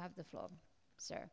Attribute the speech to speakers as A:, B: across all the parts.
A: have the floor, sir.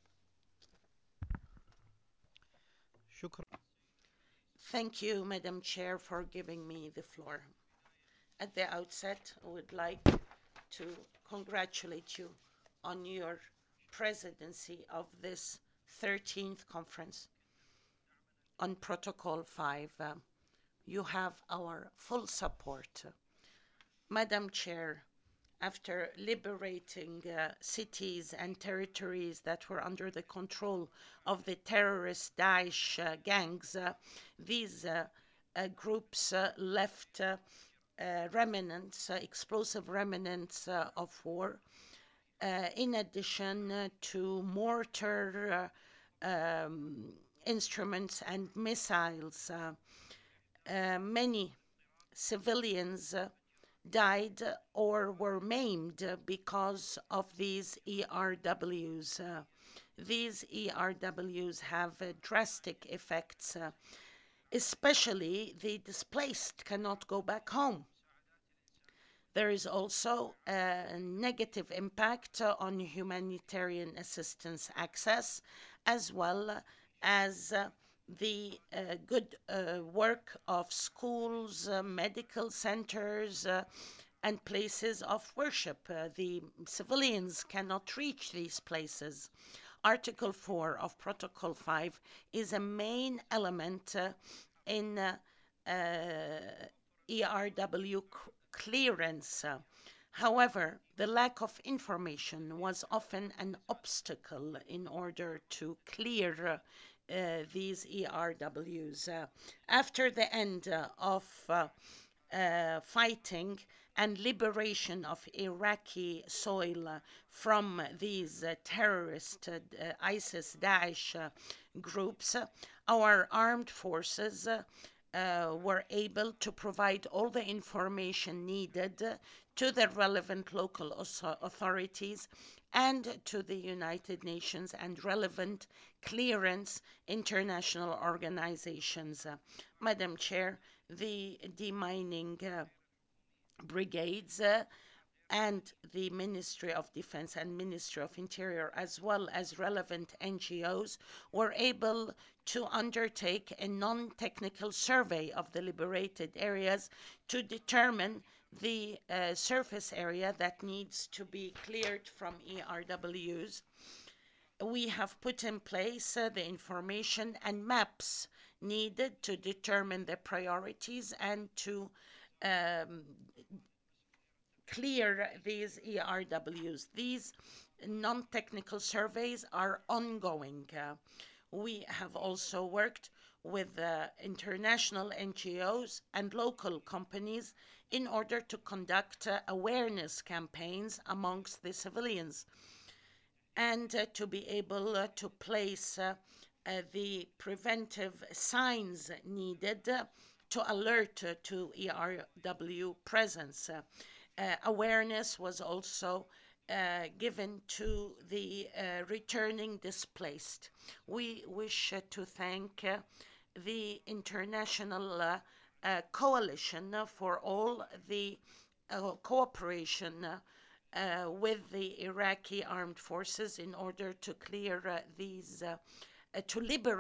B: Thank you, Madam Chair, for giving me the floor. At the outset, I would like to congratulate you on your presidency of this 13th conference on Protocol 5. You have our full support. Madam Chair, after liberating cities and territories that were under the control of the terrorist Daesh gangs, these groups left remnants, explosive remnants of war, in addition to mortar instruments and missiles. Many civilians died or were maimed because of these ERWs. These ERWs have drastic effects, especially the displaced cannot go back home. There is also a negative impact on humanitarian assistance access, as well as the good work of schools, medical centers, and places of worship. The civilians cannot reach these places. Article 4 of Protocol 5 is a main element in ERW clearance. However, the lack of information was often an obstacle in order to clear these ERWs. After the end of fighting and liberation of Iraqi soil from these terrorist ISIS Daesh groups, our armed forces were able to provide all the information needed to the relevant local authorities and to the United Nations and relevant clearance international organizations. Madam Chair, the demining brigades and the Ministry of Defense and Ministry of Interior, as well as relevant NGOs, were able to undertake a non-technical survey of the liberated areas to determine the surface area that needs to be cleared from ERWs. We have put in place the information and maps needed to determine the priorities and to um, clear these ERWs. These non-technical surveys are ongoing. We have also worked with international NGOs and local companies in order to conduct awareness campaigns amongst the civilians and to be able to place the preventive signs needed to alert to ERW presence. Awareness was also given to the returning displaced. We wish to thank the international coalition for all the cooperation with the Iraqi armed forces in order to clear to liberate